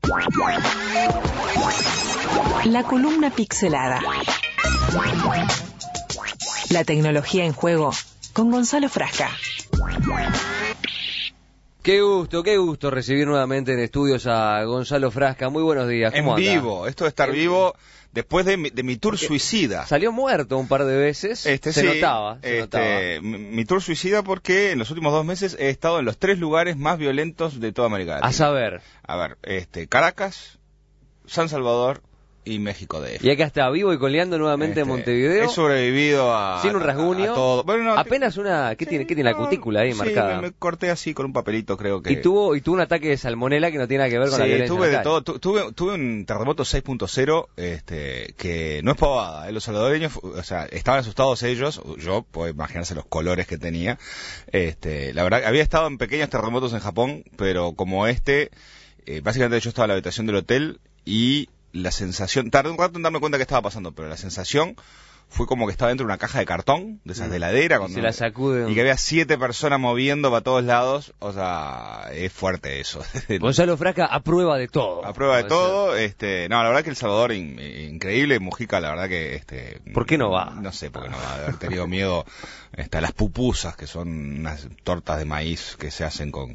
La columna pixelada. La tecnología en juego con Gonzalo Frasca. Qué gusto recibir nuevamente en estudios a Gonzalo Frasca. Muy buenos días. ¿Cómo anda? En vivo, esto de estar vivo después de mi tour suicida. Salió muerto un par de veces, se notaba. Mi tour suicida porque en los últimos 2 meses he estado en los 3 lugares más violentos de toda América Latina. A ver, Caracas, San Salvador y México DF. Y acá está, vivo y coleando nuevamente en Montevideo. He sobrevivido sin un rasguño. A todo. Bueno, no, apenas una... ¿Qué tiene la cutícula ahí marcada? Me corté así con un papelito, creo que... Y tuvo un ataque de salmonela que no tiene nada que ver con la violencia. Tuve de todo. Tuve un terremoto 6.0 que no es pavada. Los salvadoreños, o sea, estaban asustados ellos. Yo puedo imaginarse los colores que tenía. La verdad, había estado en pequeños terremotos en Japón, pero como básicamente yo estaba en la habitación del hotel y la sensación, tardé un rato en darme cuenta que estaba pasando, pero la sensación fue como que estaba dentro de una caja de cartón, de esas de heladera, se la sacude. Y que había 7 personas moviendo para todos lados. O sea, es fuerte eso. Gonzalo Frasca a prueba de todo. A prueba de todo. No, la verdad que El Salvador, increíble. Mujica, la verdad que... ¿Por qué no va? No sé por qué no va. De haber tenido miedo a las pupusas, que son unas tortas de maíz que se hacen con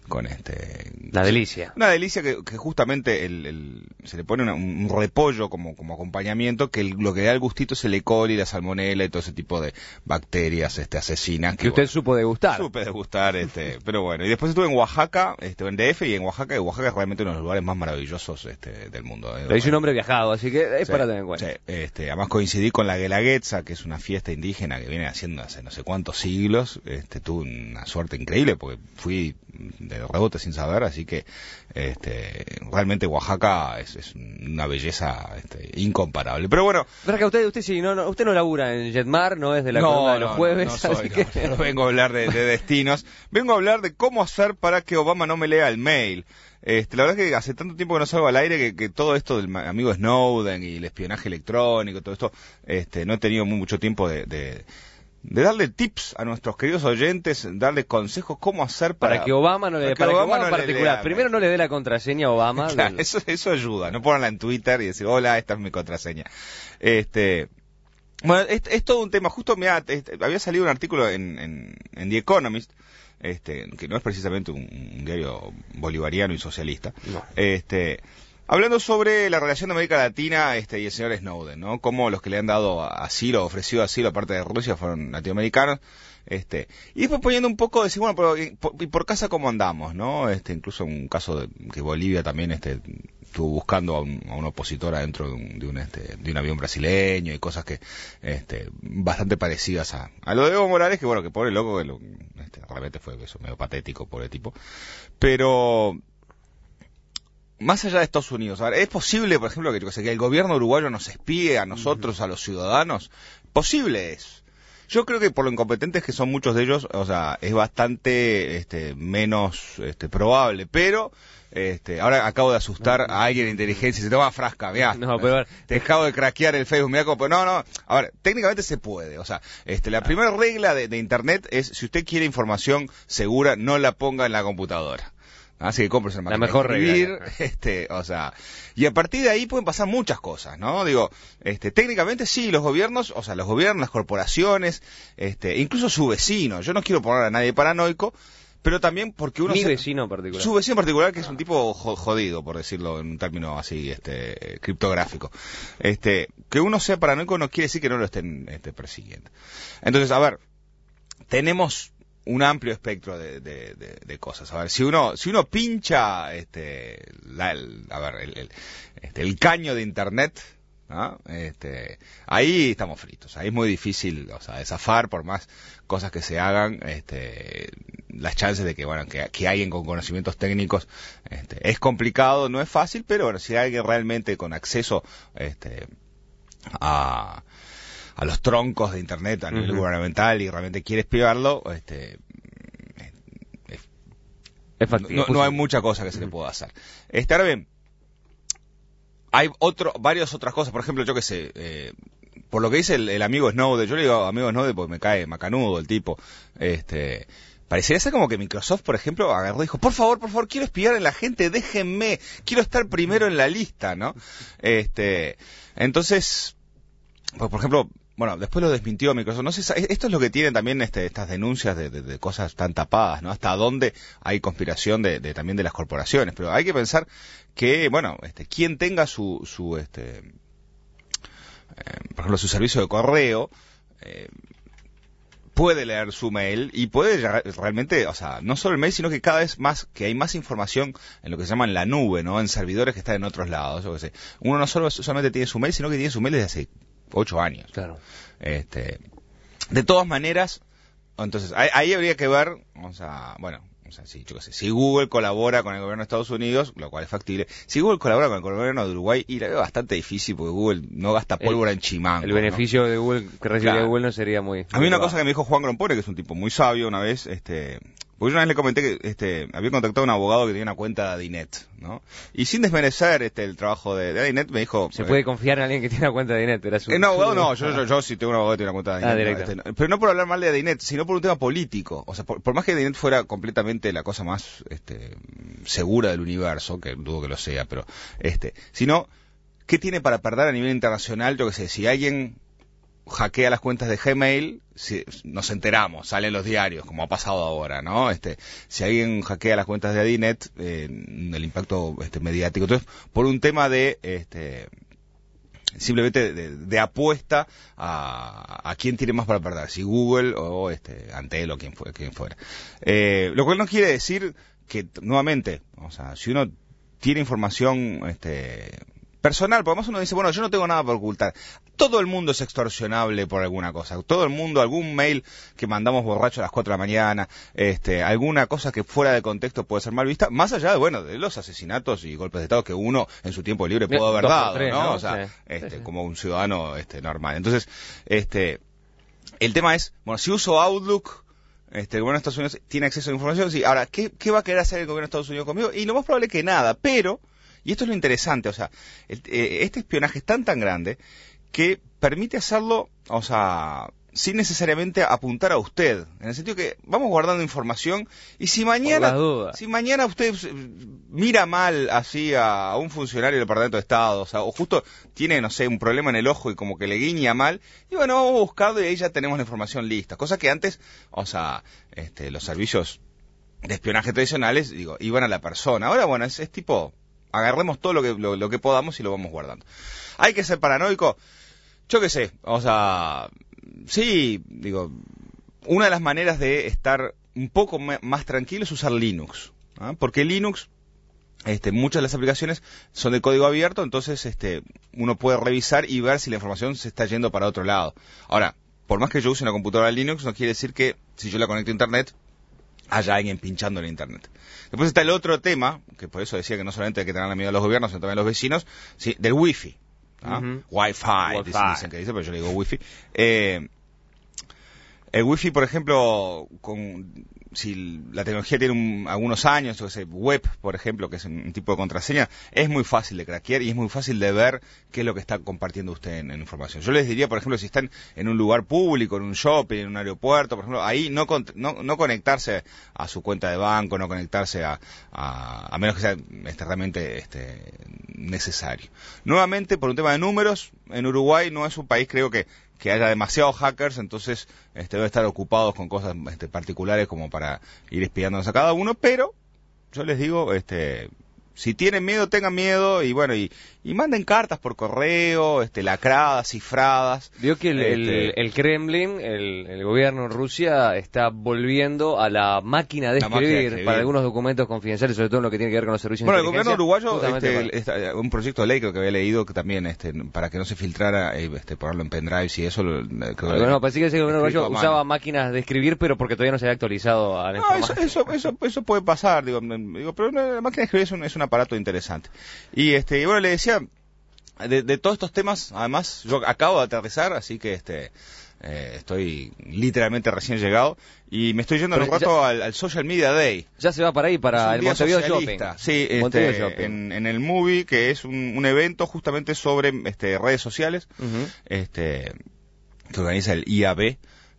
la delicia. Una delicia que justamente se le pone un repollo como acompañamiento, que lo que le da el gustito es el E. coli, la salmonela y todo ese tipo de bacterias asesinas. Que usted supo degustar. Supe degustar, pero bueno. Y después estuve en Oaxaca, en DF, y Oaxaca es realmente uno de los lugares más maravillosos del mundo. Pero es un hombre viajado, así que es para tener en cuenta. Sí, además coincidí con la Guelaguetza, que es una fiesta indígena que viene haciendo hace no sé cuántos siglos. Tuve una suerte increíble porque fui de rebote sin saber, así que realmente Oaxaca es una belleza incomparable. Pero bueno, pero que usted sí, usted no labura en Jetmar, no es de la columna de los jueves, no vengo a hablar de destinos, vengo a hablar de cómo hacer para que Obama no me lea el mail. La verdad es que hace tanto tiempo que no salgo al aire que todo esto del amigo Snowden y el espionaje electrónico, todo esto, no he tenido mucho tiempo de darle tips a nuestros queridos oyentes, darle consejos cómo hacer para que Obama no le dé, en particular. Primero no le dé la contraseña a Obama. Claro, eso ayuda, no ponerla en Twitter y decir, hola, esta es mi contraseña. Bueno, es todo un tema. Justo había salido un artículo en The Economist, que no es precisamente un diario bolivariano y socialista. No. Hablando sobre la relación de América Latina y el señor Snowden, ¿no? Cómo los que le han dado asilo, ofrecido asilo aparte de Rusia fueron latinoamericanos. Y después poniendo un poco, decir, bueno, pero ¿y por casa cómo andamos, no? Incluso un caso que Bolivia también estuvo buscando a un opositor adentro de un avión brasileño y cosas que bastante parecidas a lo de Evo Morales, que bueno, que pobre loco, realmente fue eso, medio patético, pobre tipo. Pero más allá de Estados Unidos, a ver, ¿es posible, por ejemplo, que el gobierno uruguayo nos espíe a nosotros, a los ciudadanos? Posible es. Yo creo que por lo incompetentes que son muchos de ellos, o sea, es bastante menos probable, pero ahora acabo de asustar a alguien de inteligencia y se toma Frasca, mirá, te acabo de craquear el Facebook, mirá cómo, no, a ver, técnicamente se puede, o sea, la primera regla de Internet es, si usted quiere información segura, no la ponga en la computadora. Así que compres la mejor regla. O sea, y a partir de ahí pueden pasar muchas cosas, ¿no? Digo, técnicamente sí, los gobiernos, las corporaciones, incluso su vecino. Yo no quiero poner a nadie paranoico, pero también porque uno... vecino en particular. Su vecino en particular, que es un tipo jodido, por decirlo en un término así, criptográfico. Que uno sea paranoico no quiere decir que no lo estén persiguiendo. Entonces, a ver, tenemos un amplio espectro de cosas. A ver, si uno pincha el caño de Internet, ¿no? Ahí estamos fritos. Ahí es muy difícil, de zafar por más cosas que se hagan. Las chances de que alguien con conocimientos técnicos, es complicado, no es fácil, pero bueno, si hay alguien realmente con acceso, a los troncos de Internet a nivel gubernamental y realmente quiere espiarlo, no hay mucha cosa que se le pueda hacer. Ahora bien, hay varias otras cosas, por ejemplo, yo que sé, por lo que dice el amigo Snowden, yo le digo amigo Snowden porque me cae macanudo el tipo, parecería ser como que Microsoft, por ejemplo, agarró y dijo, por favor, quiero espiar en la gente, déjenme, quiero estar primero en la lista, ¿no? Entonces, pues, por ejemplo, bueno, después lo desmintió Microsoft. No sé, esto es lo que tienen también estas denuncias de cosas tan tapadas, ¿no? Hasta dónde hay conspiración también de las corporaciones. Pero hay que pensar que, bueno, quien tenga por ejemplo, su servicio de correo, puede leer su mail y puede realmente, o sea, no solo el mail, sino que cada vez más, que hay más información en lo que se llama en la nube, ¿no? En servidores que están en otros lados, yo qué sé. Uno no solamente tiene su mail, sino que tiene su mail desde hace 8 años. Claro. De todas maneras, entonces, ahí habría que ver, o sea, bueno, o sea, yo qué sé, si Google colabora con el gobierno de Estados Unidos, lo cual es factible, si Google colabora con el gobierno de Uruguay, y la veo bastante difícil porque Google no gasta pólvora en Chimango. El beneficio, ¿no?, de Google que recibiría, claro, Google no sería muy... A mí una cosa que me dijo Juan Grompone, que es un tipo muy sabio, una vez, porque yo una vez le comenté que había contactado a un abogado que tenía una cuenta de Adinet, ¿no? Y sin desmerecer el trabajo de Adinet, me dijo... ¿Se puede confiar en alguien que tiene una cuenta de Adinet? No, abogado no, yo sí tengo un abogado que tiene una cuenta de Adinet. Pero no por hablar mal de Adinet, sino por un tema político. O sea, por más que Adinet fuera completamente la cosa más segura del universo, que dudo que lo sea, pero sino, ¿qué tiene para perder a nivel internacional? Yo qué sé, si alguien hackea las cuentas de Gmail, nos enteramos, salen los diarios, como ha pasado ahora, ¿no? Si alguien hackea las cuentas de Adinet, el impacto mediático. Entonces, por un tema simplemente de apuesta a quién tiene más para perder, si Google o Antel o quien fuera. Lo cual no quiere decir que, nuevamente, o sea, si uno tiene información personal, porque además uno dice, bueno, yo no tengo nada por ocultar. Todo el mundo es extorsionable por alguna cosa. Todo el mundo, algún mail que mandamos borracho a las 4 de la mañana, alguna cosa que fuera de contexto puede ser mal vista, más allá de los asesinatos y golpes de Estado que uno en su tiempo libre pudo haber dado, ¿no? O sea, sí. Como un ciudadano normal. Entonces, el tema es, bueno, si uso Outlook, el gobierno de Estados Unidos tiene acceso a información, sí. Ahora, ¿qué va a querer hacer el gobierno de Estados Unidos conmigo? Y lo más probable es que nada, pero... Y esto es lo interesante, o sea, este espionaje es tan grande que permite hacerlo, o sea, sin necesariamente apuntar a usted, en el sentido que vamos guardando información y si mañana usted mira mal así a un funcionario del Departamento de Estado, o justo tiene, no sé, un problema en el ojo y como que le guiña mal, y bueno, vamos a buscarlo y ahí ya tenemos la información lista, cosa que antes, o sea, los servicios de espionaje tradicionales, iban a la persona. Ahora, bueno, es tipo... Agarremos todo lo que podamos y lo vamos guardando. ¿Hay que ser paranoico? Yo qué sé, o sea, sí, una de las maneras de estar un poco más tranquilo es usar Linux, ¿ah? Porque Linux, muchas de las aplicaciones son de código abierto, entonces uno puede revisar y ver si la información se está yendo para otro lado. Ahora, por más que yo use una computadora Linux, no quiere decir que si yo la conecto a Internet, haya alguien pinchando en Internet. Después está el otro tema, que por eso decía que no solamente hay que tener miedo a los gobiernos, sino también a los vecinos, ¿sí?, del Wi-Fi. ¿Ah? Wi-Fi. Dicen que dice, pero yo le digo Wi-Fi. El Wi-Fi, por ejemplo, si la tecnología tiene algunos años, yo sé, web, por ejemplo, que es un tipo de contraseña, es muy fácil de craquear y es muy fácil de ver qué es lo que está compartiendo usted en información. Yo les diría, por ejemplo, si están en un lugar público, en un shopping, en un aeropuerto, por ejemplo, ahí no conectarse a su cuenta de banco, no conectarse a menos que sea realmente necesario. Nuevamente, por un tema de números, en Uruguay no es un país, creo que haya demasiados hackers, entonces debe estar ocupados con cosas particulares como para ir espiándonos a cada uno, pero yo les digo, si tienen miedo, tengan miedo, y bueno, y manden cartas por correo, lacradas, cifradas. Digo que el Kremlin, el gobierno de Rusia, está volviendo a la máquina de escribir para algunos documentos confidenciales, sobre todo en lo que tiene que ver con los servicios de inteligencia. Bueno, el gobierno uruguayo, un proyecto de ley creo que había leído que también, para que no se filtrara, ponerlo en pendrives y eso. Bueno, parece que el gobierno uruguayo usaba máquinas de escribir, pero porque todavía no se había actualizado a la información. Eso puede pasar, pero la máquina de escribir es un aparato interesante. Y bueno, le decía, de todos estos temas, además, yo acabo de aterrizar, así que estoy literalmente recién llegado y me estoy yendo en un rato al Social Media Day. Ya se va para ahí, para el Montevideo Shopping. Sí, en el Movie, que es un evento justamente sobre redes sociales, que organiza el IAB.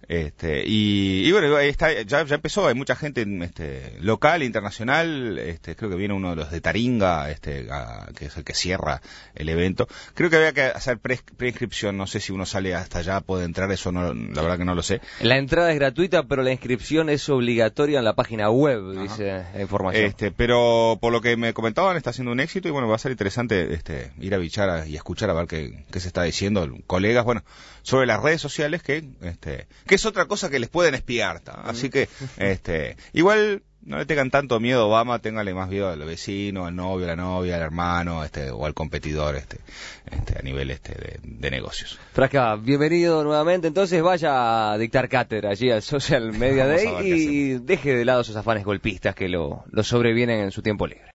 Y bueno, ahí está, ya empezó, hay mucha gente local, internacional, creo que viene uno de los de Taringa, que es el que cierra el evento. Creo que había que hacer preinscripción, no sé si uno sale hasta allá, puede entrar, eso no, la verdad que no lo sé. La entrada es gratuita, pero la inscripción es obligatoria en la página web, dice la información. Pero por lo que me comentaban, está siendo un éxito y bueno, va a ser interesante ir a bichar y escuchar a ver qué se está diciendo colegas, bueno, sobre las redes sociales que es otra cosa que les pueden espiar, así que igual no le tengan tanto miedo a Obama, ténganle más miedo al vecino, al novio, a la novia, al hermano, o al competidor, a nivel de negocios. Frasca, bienvenido nuevamente, entonces vaya a dictar cátedra allí al Social Media Day y deje de lado esos afanes golpistas que lo sobrevienen en su tiempo libre.